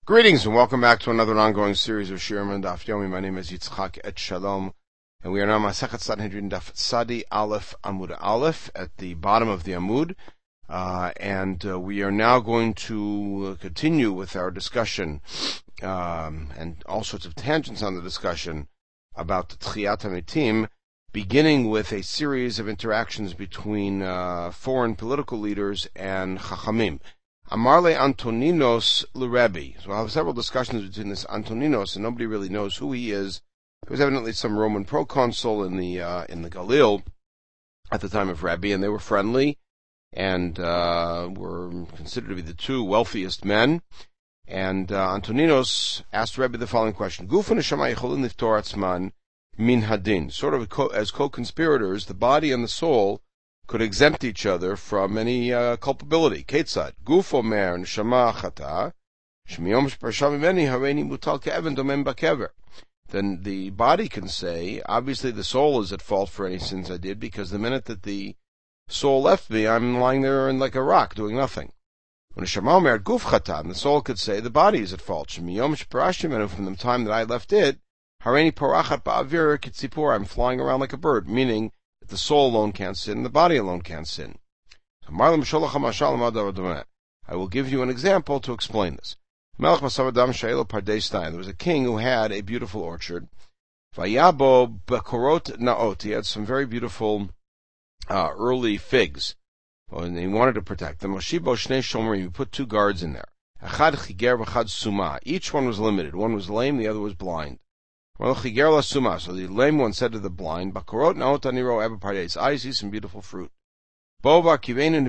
Greetings and welcome back to another ongoing series of Shirim and Daf Yomi. My name is Yitzchak Et Shalom, and we are now Masechet Sanhedrin Daf Tzadi Aleph Amud Aleph at the bottom of the Amud, and we are now going to continue with our discussion and all sorts of tangents on the discussion about the Tchiyat HaMetim, beginning with a series of interactions between foreign political leaders and Chachamim. Amarle Antoninos l'Rebbe. So I'll have several discussions between this Antoninos, and nobody really knows who he is. He was evidently some Roman proconsul in the Galil at the time of Rebbe, and they were friendly and were considered to be the two wealthiest men. And Antoninos asked Rebbe the following question: Gufun Neshama yecholin liftor atzman min hadin. Sort of as co-conspirators, the body and the soul could exempt each other from any culpability. Ketzad guf omer neshama chata shmiyom shparsha mimeni hareini mutal ke'even domem bakever. Then the body can say, obviously the soul is at fault for any sins I did, because the minute that the soul left me, I'm lying there like a rock doing nothing. When neshama omer guf chata, the soul could say the body is at fault. Shmiyom shparsha mimeni, from the time that I left it, hareini parachat ba'avir kitzipur, I'm flying around like a bird, meaning the soul alone can't sin, the body alone can't sin. I will give you an example to explain this. There was a king who had a beautiful orchard. He had some very beautiful early figs, and he wanted to protect them. He put two guards in there. Each one was limited. One was lame, the other was blind. So the lame one said to the blind, I see some beautiful fruit. Lift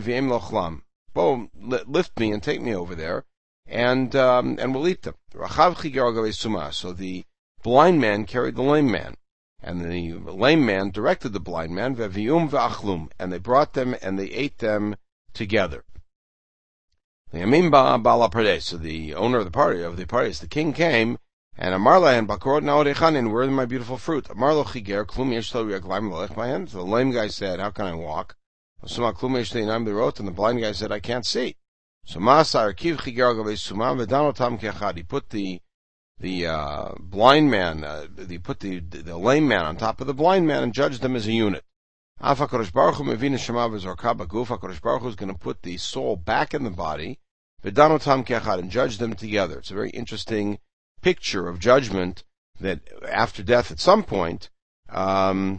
me and take me over there, and we'll eat them. So the blind man carried the lame man, and the lame man directed the blind man, and they brought them and they ate them together. So the owner of the party, the king, came, and Amarla and Bakorot Naodechanin, where are my beautiful fruit? Amarlo Chiger, Klum Yeshlo Yaglaim Lelech Mahen. So the lame guy said, how can I walk? Suma Klum Yeshlo Yinaim Birot, and the blind guy said, I can't see. So Masar Kiv Chiger Gavei Suma Vedanotam Kechad. He put the blind man, he put the lame man on top of the blind man and judged them as a unit. Afa Kodesh Baruch Hu Mevin Shema V'Zorka Baguf. Kodesh Baruch Hu is going to put the soul back in the body, Vedanotam Kechad, and judge them together. It's a very interesting picture of judgment, that after death at some point, the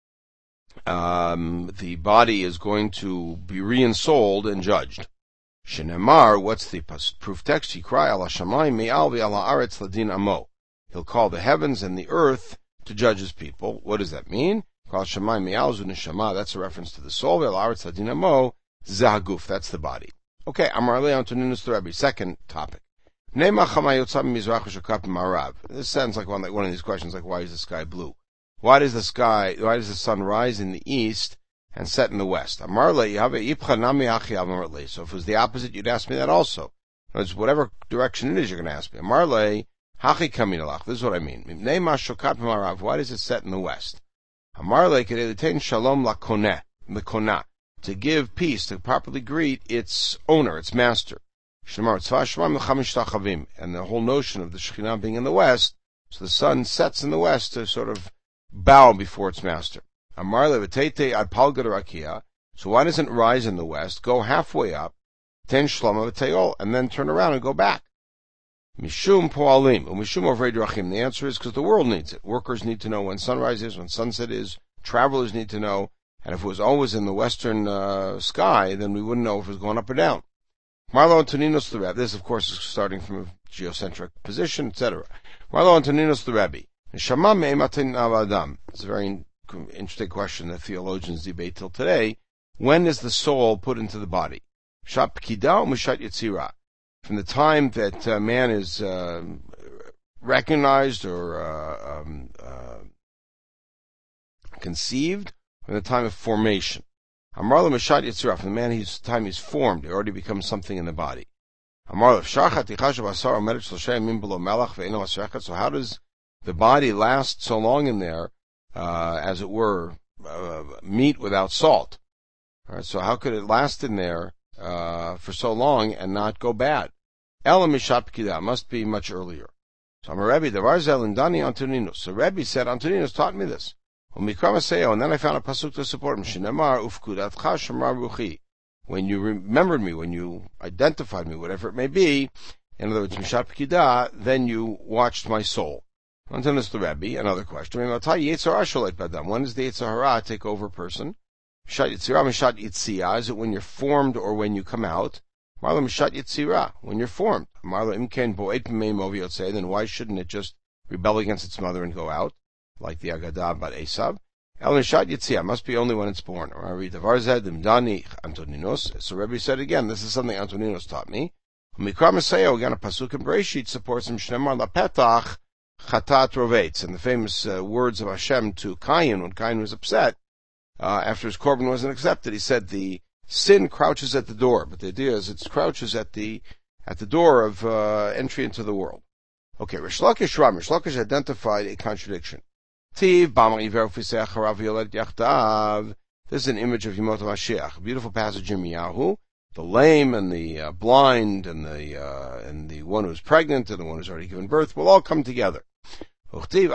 body is going to be re-ensouled and judged. Shenemar, what's the proof text? Yikra ala shamayim me'al ve'ala aretz ladin amo. He'll call the heavens and the earth to judge his people. What does that mean? Kal shamayim me'al zu neshama, that's a reference to the soul. Ve'ala aretz ladin amo, zahaguf, that's the body. Okay, Amar le Antoninus the Rebbe. Second topic. This sounds like one of these questions, like, why is the sky blue? Why does the sun rise in the east and set in the west? So if it was the opposite, you'd ask me that also. Whatever direction it is, you're going to ask me. This is what I mean. Why does it set in the west? To give peace, to properly greet its owner, its master. And the whole notion of the Shekhinah being in the west, so the sun sets in the west to sort of bow before its master. So why doesn't it rise in the west, go halfway up, and then turn around and go back? The answer is because the world needs it. Workers need to know when sunrise is, when sunset is. Travelers need to know. And if it was always in the western sky, then we wouldn't know if it was going up or down. Marlo Antoninos the Rebbe. This, of course, is starting from a geocentric position, etc. Marlo Antoninos the Rebbe. It's a very interesting question that theologians debate till today. When is the soul put into the body? From the time that man is recognized or conceived, from the time of formation. Amarla Mashat Yitzirah, from the man whose time he's formed, it already becomes something in the body. So how does the body last so long in there, as it were, meat without salt? All right, so how could it last in there for so long and not go bad? Ela mishat p'kidah, must be much earlier. So I'm a Rebbe, Devar zel indani Antoninus. So Rebbe said, Antoninus taught me this. And then I found a pasuk to support him. Shinemar ufkudatcha shamar ruchi. When you remembered me, when you identified me, whatever it may be, in other words, mishat p'kidah, then you watched my soul. Antoninus the Rebbe, another question. When does the Yetzer Hara take over a person? Mishat yitzia, is it when you're formed or when you come out? Marla mishat yitzira, when you're formed. Marla imken bo'et b'mei moviyotzei, then why shouldn't it just rebel against its mother and go out, like the Agadah about Esav? El mishat yitzia, must be only when it's born. So Rebbe said again, this is something Antoninus taught me. Mikra Maseo, again a pasuk in Bereshit supports him, Shnemar lapetach chatat rovetz, and the famous words of Hashem to Cain, when Cain was upset, after his korban wasn't accepted, he said the sin crouches at the door, but the idea is it crouches at the door of entry into the world. Okay, Rish Lakish identified a contradiction. This is an image of Yemot HaMashiach, a beautiful passage in Yirmiyahu. The lame and the blind and the one who's pregnant and the one who's already given birth will all come together. The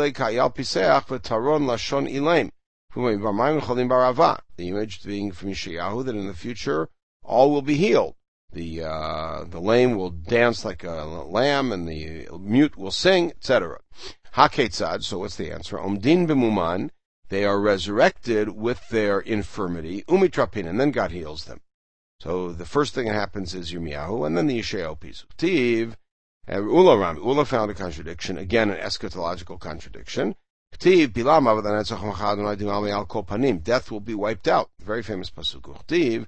image being from Yeshayahu that in the future all will be healed. The lame will dance like a lamb, and the mute will sing, etc. Haketzad. So what's the answer? Omdin b'muman. They are resurrected with their infirmity. Umitrapin, and then God heals them. So the first thing that happens is Yirmiyahu, and then the Yeshayahu piece. Tiv. Ula found a contradiction, again an eschatological contradiction. Death will be wiped out. Very famous pasuk.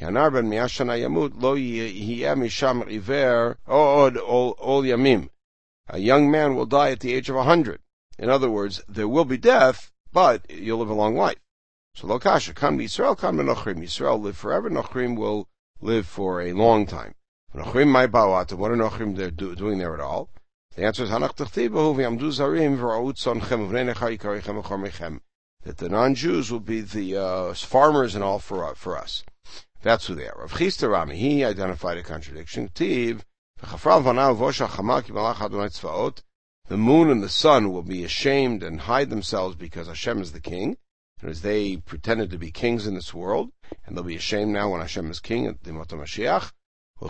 A young man will die at the age of 100. In other words, there will be death, but you'll live a long life. So Lokasha, kan Yisrael, kan Nochrim. Yisrael live forever, Nochrim will live for a long time. Nochrim my ba'at, what are Nochrim doing there at all? The answer is Hanach Tachtibahu v'yamdu zarim v'ra'ut sonchem v'nei necha yikarichem v'chormechem. That the non-Jews will be the farmers and all for us. That's who they are. Rav Chisda Rami, he identified a contradiction. Tiv v'chafral v'anav v'osha chama ki malach Adonai tzvaot. The moon and the sun will be ashamed and hide themselves because Hashem is the king, and as they pretended to be kings in this world, and they'll be ashamed now when Hashem is king at the Yemot HaMashiach. A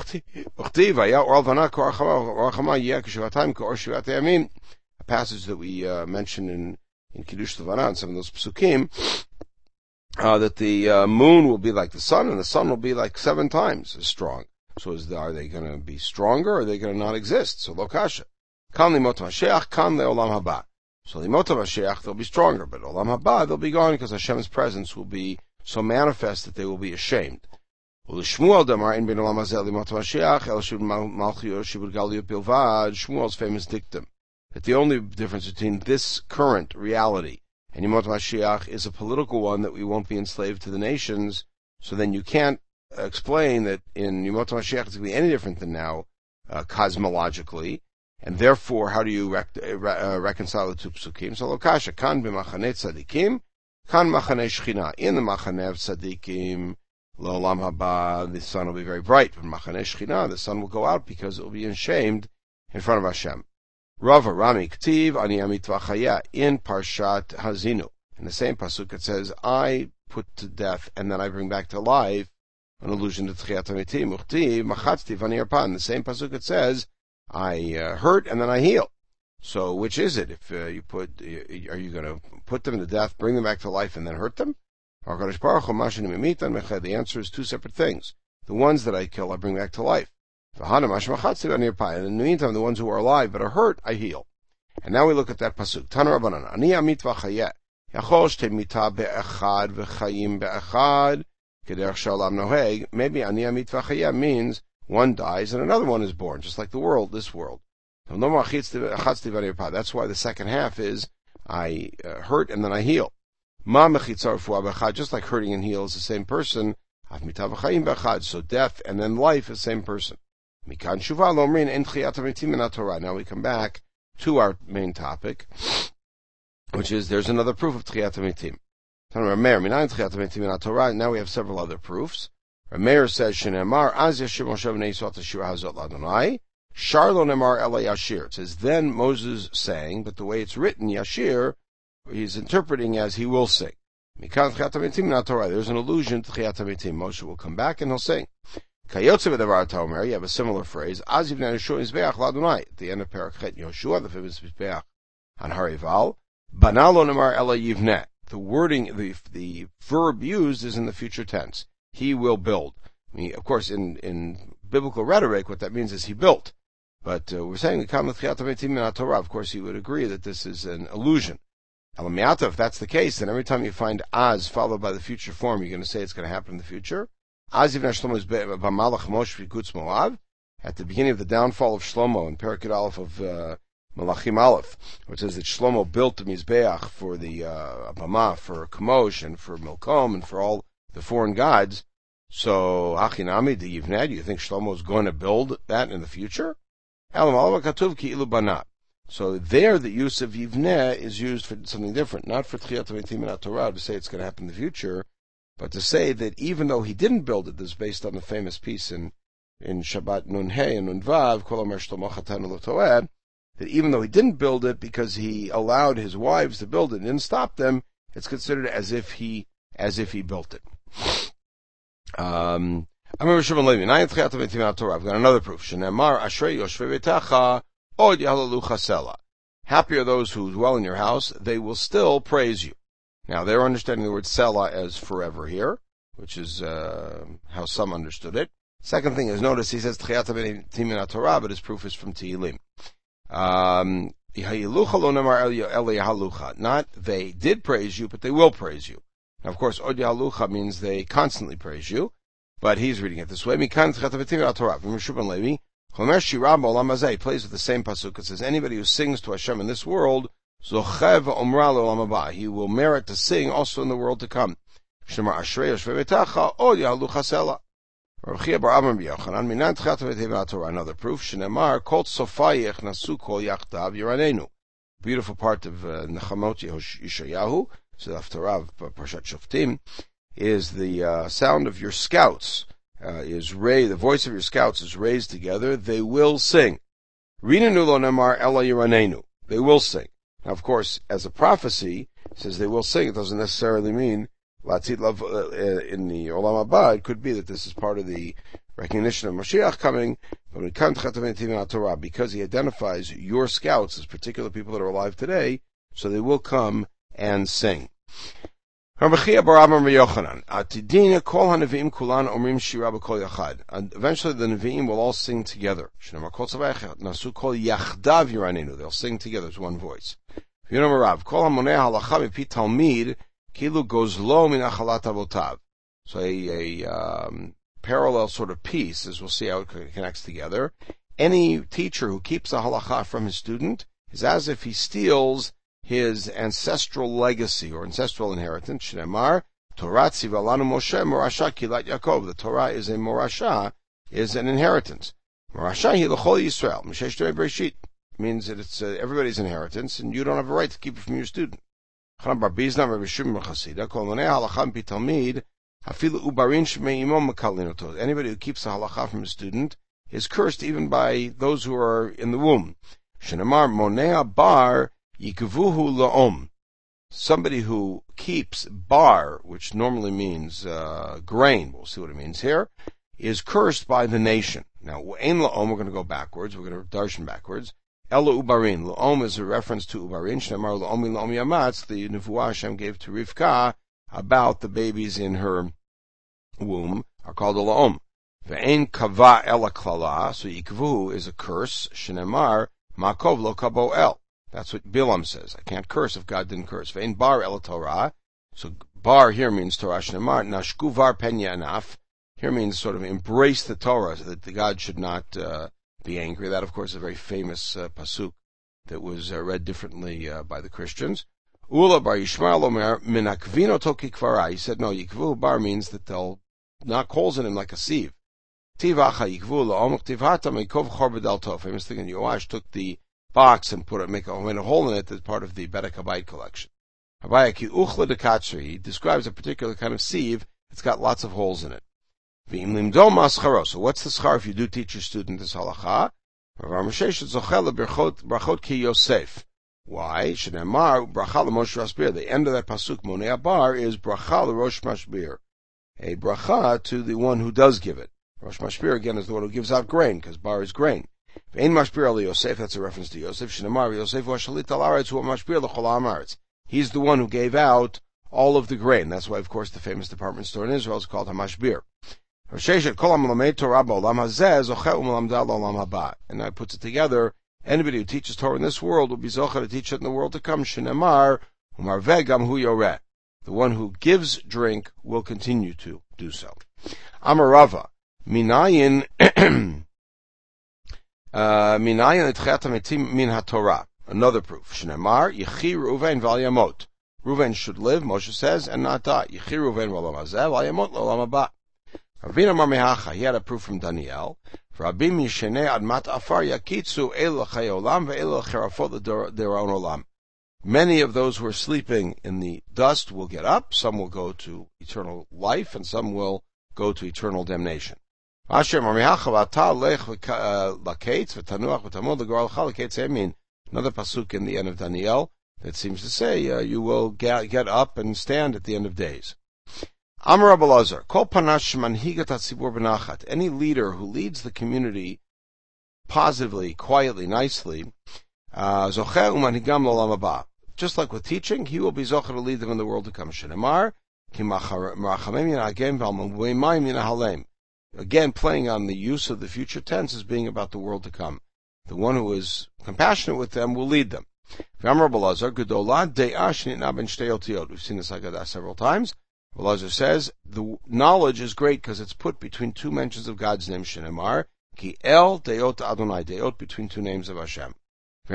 passage that we mentioned in Kiddush Levana and some of those psukim, that the moon will be like the sun, and the sun will be like 7 times as strong. So are they going to be stronger, or are they going to not exist? So Lokasha. Kan Limot HaMashiach, kan le'olam haba. So Limot HaMashiach, they'll be stronger, but Olam haba, they'll be gone because Hashem's presence will be so manifest that they will be ashamed. Shmuel's famous dictum that the only difference between this current reality and Yemot HaMashiach is a political one, that we won't be enslaved to the nations. So then you can't explain that in Yemot HaMashiach it's going to be any different than now, cosmologically, and therefore how do you reconcile the two psukim? So Lokasha, kan b'machane tzadikim, kan machane shchina. In the machane of tzadikim, L'olam haba, the sun will be very bright. But Machaneh Shechina, the sun will go out because it will be ashamed in front of Hashem. Rava Rami K'tiv Ani Amitva Chaya in Parshat Hazinu. In the same pasuk it says, I put to death and then I bring back to life, an allusion to Tchiat HaMetim. Uchtiv Machatztiv Ani Arpan. In the same pasuk it says, I hurt and then I heal. So which is it? If are you going to put them to death, bring them back to life, and then hurt them? The answer is 2 separate things. The ones that I kill, I bring back to life. And in the meantime, the ones who are alive but are hurt, I heal. And now we look at that pasuk. Tana Rabbanan, Ani amit v'chayeh. Yachol shtei mita be'echad v'chayim be'echad k'derech shalom noheg. Maybe Ani amit v'chayeh means one dies and another one is born, just like the world, this world. That's why the second half is I hurt and then I heal. Just like hurting and heal is the same person. So death and then life is the same person. Now we come back to our main topic, which is there's another proof of Tchiat HaMetim. Now we have several other proofs. Meir says, Shenemar, Az Yashir Moshe B'nei Yisrael Tashira Hazot L'Adonai, Sharlo Nemar Ela Yashir. It says, then Moses sang, but the way it's written, Yashir, he's interpreting as he will sing. There's an allusion to Tchiyat HaMetim. Moshe will come back and he'll sing. Kayotze B'davar Tomer, you have a similar phrase, Az Yivnei Yeshua Mizbeach L'Adonai, at the end of Perek Chet Yoshua, the famous Mizbeach on Harival, Bana Lo Nemar Ela Yivneh. The wording, the verb used is in the future tense. He will build. I mean, of course, in biblical rhetoric, what that means is he built. But we're saying, of course, you would agree that this is an illusion. If that's the case, then every time you find Az followed by the future form, you're going to say it's going to happen in the future. Az Yivneh Shlomo is B'malach Moshe V'Kutz Moav. At the beginning of the downfall of Shlomo in Perek Aleph of Malachim Aleph, which says that Shlomo built the Mizbeach for the Abama, for Kamosh, and for Milkom, and for all the foreign gods. So, Achinami, the Yivneh, do you think Shlomo is going to build that in the future? So there, the use of Yivneh is used for something different, not for Tchiyat HaMetim and Torah to say it's going to happen in the future, but to say that even though he didn't build it, this is based on the famous piece in Shabbat Nun Hey and Nun Vav, Kol Omer Shlomo Chatan Lo Toeh, that even though he didn't build it because he allowed his wives to build it and didn't stop them, it's considered as if he built it. I've got another proof. Happy are those who dwell in your house, they will still praise you. Now, they're understanding the word Selah as forever here, which is how some understood it. Second thing is, notice he says Tchiyat HaMetim Torah, but his proof is from Tehillim. Not they did praise you, but they will praise you. Now, of course, Od Yahalucha means they constantly praise you, but he's reading it this way. He plays with the same pasuk. It says, anybody who sings to Hashem in this world, he will merit to sing also in the world to come. Another proof, beautiful part of Nechamot Yeshayahu, so after Rav Parshat Shoftim, is the sound of your scouts is raised. The voice of your scouts is raised together. They will sing. Rinenu lo nemar ela yiranenu. They will sing. Now, of course, as a prophecy, it says they will sing. It doesn't necessarily mean Latzit Lav in the Olam Haba. It could be that this is part of the recognition of Mashiach coming, but because he identifies your scouts as particular people that are alive today, so they will come and sing. Eventually the Nevi'im will all sing together. They'll sing together as one voice. So a parallel sort of piece, as we'll see how it connects together. Any teacher who keeps a halacha from his student is as if he steals his ancestral legacy or ancestral inheritance. Shnemar, Torah tzivalanu Moshe morasha kilat Yaakov. The Torah is a morasha, is an inheritance. Morasha hi l'chol Yisrael. M'shesh Torah Bereshit means that it's everybody's inheritance, and you don't have a right to keep it from your student. Anybody who keeps a halacha from a student is cursed even by those who are in the womb. Shenemar monea bar yikvuhu la'om. Somebody who keeps bar, which normally means grain, we'll see what it means here, is cursed by the nation. Now, ein la'om, we're going to go backwards, we're going to darshan backwards. Ela ubarin. La'om is a reference to ubarin. Shenemar la'omi la'om yamatz, the nevuah Hashem gave to Rivka about the babies in her womb are called a la'om. Ve'en kava ela klala, so yikvu is a curse. Shenemar makov lo kabo el. That's what Bilam says. I can't curse if God didn't curse. Ve'en bar ela Torah. So bar here means Torah. Shenemar nashku var penya anaf. Here means sort of embrace the Torah, so that the God should not be angry. That, of course, is a very famous pasuk that was read differently by the Christians. Ula bar Yishmael omer minakvino toki kvara. He said, no, yikvu bar means that they'll knock holes in him like a sieve. Tivacha yikvu la'omuk tivhata meikov chor b'dal tov. Famous thing, and Yoash took the box and made a hole in it as part of the Bedek Habayit collection. He describes a particular kind of sieve. It's got lots of holes in it. So what's the schar if you do teach your student this halacha? Why? The end of that pasuk, Monei Bar, is bracha l'rosh mashbir. A bracha to the one who does give it. Rosh mashbir, again, is the one who gives out grain, because bar is grain. Ve'ein mashbir al Yosef, that's a reference to Yosef. Shenemar, Yosef wa shalit al aretz hu mashbir l'chol ha'aretz. He's the one who gave out all of the grain. That's why, of course, the famous department store in Israel is called HaMashbir. And now it puts it together. Anybody who teaches Torah in this world will be zocher to teach it in the world to come. Shenemar, umarveh gam hu yoreh. The one who gives drink will continue to do so. Amar Rava, minayin etchat hametim min haTorah. Another proof. Shenemar, Yechi Reuven v'al yamot. Reuven should live, Moshe says, and not die. Yechi Reuven v'olam hazeh v'al yamot l'olam haba. Ravina Mar Mehacha, he had a proof from Daniel. Rabim yishenei admat afar yakitzu el l'chay olam ve'el l'cherafot l'deron olam. Many of those who are sleeping in the dust will get up. Some will go to eternal life, and some will go to eternal damnation. Asher Mar Mehacha v'ata lech l'kaitz v'tanuach v'tamod l'goral l'kaitz emin. Another pasuk in the end of Daniel that seems to say you will get up and stand at the end of days. Amar Rabbi Elazar, Kol panash manhigat hatzibur b'nachat. Any leader who leads the community positively, quietly, nicely, zocher umanhigam l'olam haba. Just like with teaching, he will be zocher to lead them in the world to come. Shenemar ki marachamim yinagem v'almamayim yinahalem. Again, playing on the use of the future tense as being about the world to come. The one who is compassionate with them will lead them. We've seen this Haggadah several times. Elazar says, the knowledge is great because it's put between two mentions of God's name, Shenemar, Ki El Deot Adonai, Deot between two names of Hashem. The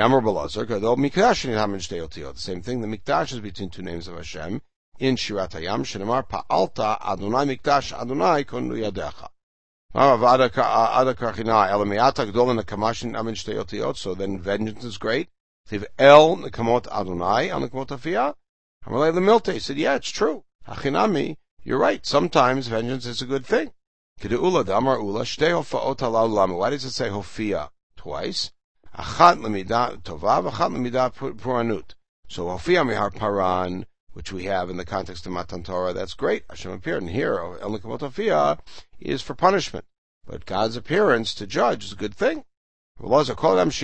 same thing, the Mikdash is between two names of Hashem, in Shirat Hayam, Shenemar, Pa'alta Adonai Mikdash Adonai Konu Yadecha. So then vengeance is great. El Nekamot Adonai, El Nekamot Afiyah. Amalei Lemilte said, yeah, it's true. Hachinami, you're right. Sometimes vengeance is a good thing. Why does it say Hofia twice? Achat Lemidah Tova, Achat Lemidah Puranut. So Hofia Mihar Paran, which we have in the context of Matan Torah, that's great. Hashem appeared. And here, El Nekamot Afiyah is for punishment. But God's appearance to judge is a good thing. And so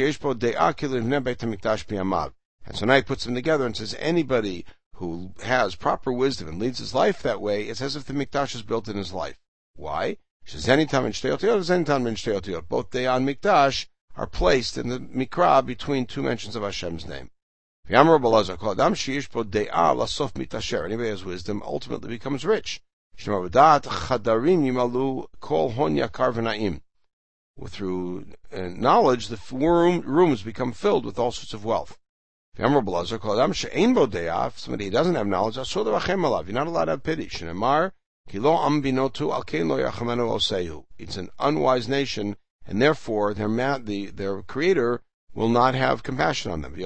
now he puts them together and says, anybody who has proper wisdom and leads his life that way, it's as if the Mikdash is built in his life. Why? Both Day and Mikdash are placed in the Mikra between two mentions of Hashem's name. Anybody who has wisdom ultimately becomes rich. Through knowledge, the rooms become filled with all sorts of wealth. If somebody doesn't have knowledge, you're not allowed to have pity. It's an unwise nation, and therefore their creator will not have compassion on them.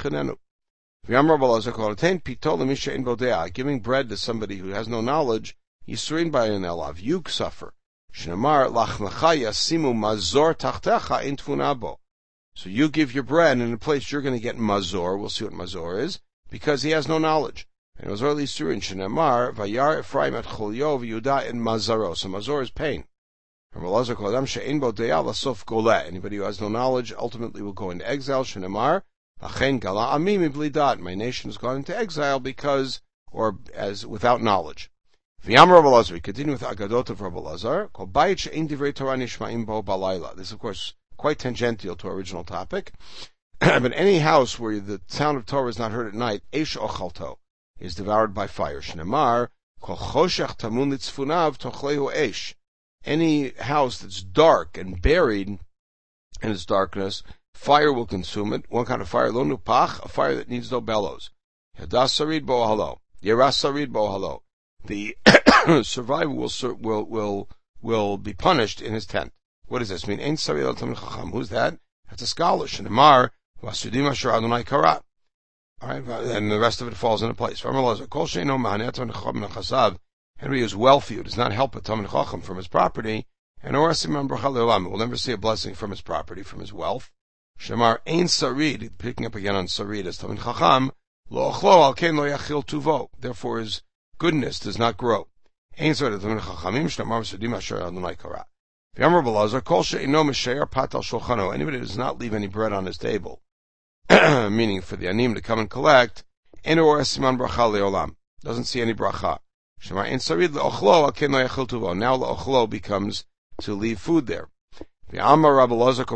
Giving bread to somebody who has no knowledge, Yisrin Bayan Elav, you suffer. So you give your bread in a place you're going to get mazor. We'll see what mazor is, because he has no knowledge. And it was early Surin Shenemar, Vayar Ephraim at Cholyov Yuda in Mazaro. So mazor is pain. Anybody who has no knowledge ultimately will go into exile. Shenemar, my nation has gone into exile because, or as without knowledge. We continue with the Agadot of Rabbi Elazar. This is, of course, quite tangential to our original topic. But any house where the sound of Torah is not heard at night, Eish Ochalto, is devoured by fire. Shnemar, Kol Choshech Tamun Litzfunav Tochlehu Eish. Any house that's dark and buried in its darkness, fire will consume it. One kind of fire, Lo Nupach, a fire that needs no bellows. Yadas Sarid Bo Halo. Yeras Sarid Bo Halo. The survivor will be punished in his tent. What does this mean? Ein Sarid Al Tamil Chacham. Who's that? That's a scholar. Shnemar, Vasudim Asher Adonai Kara. All right, and the rest of it falls into place. Anybody who's wealthy, who does not help a Talmid Chacham from his property, and will never see a blessing from his property, from his wealth. Shemar ein sarid, picking up again on sarid as Talmid Chacham, lo ochlo al ken lo yachil tuvo. Therefore his goodness does not grow. Ein sarid Talmid Chachamim shnemar v'sudim asher Adonai kara. V'yamar Belazar kol she'ino mishe'er pat al shulchano. Anybody who does not leave any bread on his table, meaning for the anim to come and collect, eno or siman bracha leolam, doesn't see any bracha. Shemar ein sarid leochlo al ken lo yachil tuvo. Now leochlo becomes to leave food there. But same Rabbi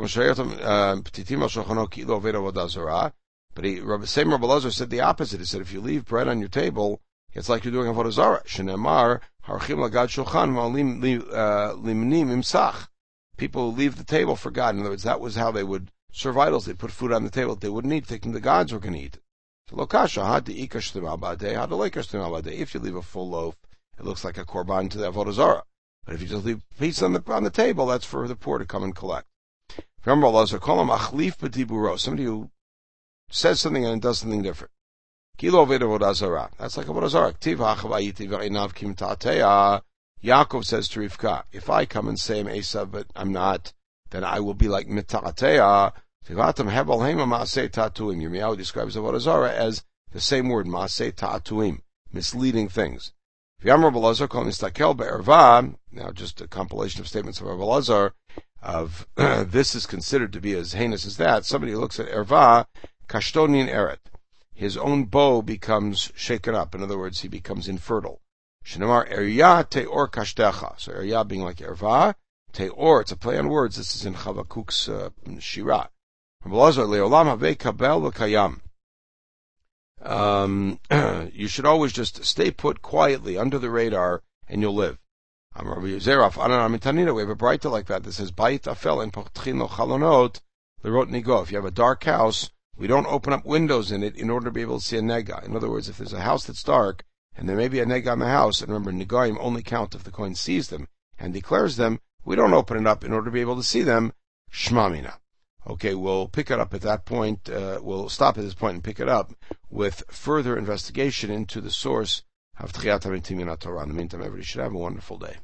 Elazar said the opposite. He said if you leave bread on your table, it's like you're doing avodah zarah. Shenemar harchim lagad shulchan limnim imsach. People leave the table for God. In other words, that was how they would serve idols. They put food on the table that they wouldn't eat, thinking the gods were going to eat it. So lokasha had to ikash if you leave a full loaf, it looks like a korban to the avodah zarah. But if you just leave a piece on the table, that's for the poor to come and collect. Remember, somebody who says something and does something different. That's like avodah zarah. Yaakov says to Rivka, if I come and say I'm Esav, but I'm not, then I will be like mita'ateya. Yirmiyahu describes avodah zarah as the same word, maaseh ta'atuim, misleading things. Now, just a compilation of statements of Rabbi Elazar of this is considered to be as heinous as that. Somebody who looks at erva, kashtonin eret. His own bow becomes shaken up. In other words, he becomes infertile. Shenemar erya teor kashtecha. So erya being like erva, teor, it's a play on words. This is in Chavakuk's Shira. Rabbi Elazar, leolam havei kabel v'kayam. You should always just stay put quietly under the radar and you'll live. We have a brighter like that says, Bait afel en pochtchin lo chalonot lerot nigo. If you have a dark house, we don't open up windows in it in order to be able to see a nega. In other words, if there's a house that's dark and there may be a nega in the house, and remember, negaim only count if the kohen sees them and declares them, we don't open it up in order to be able to see them. Shmamina. Okay, we'll pick it up at that point. We'll stop at this point and pick it up with further investigation into the source of Tchiyat HaMetim in Torah. In the meantime, everybody should have a wonderful day.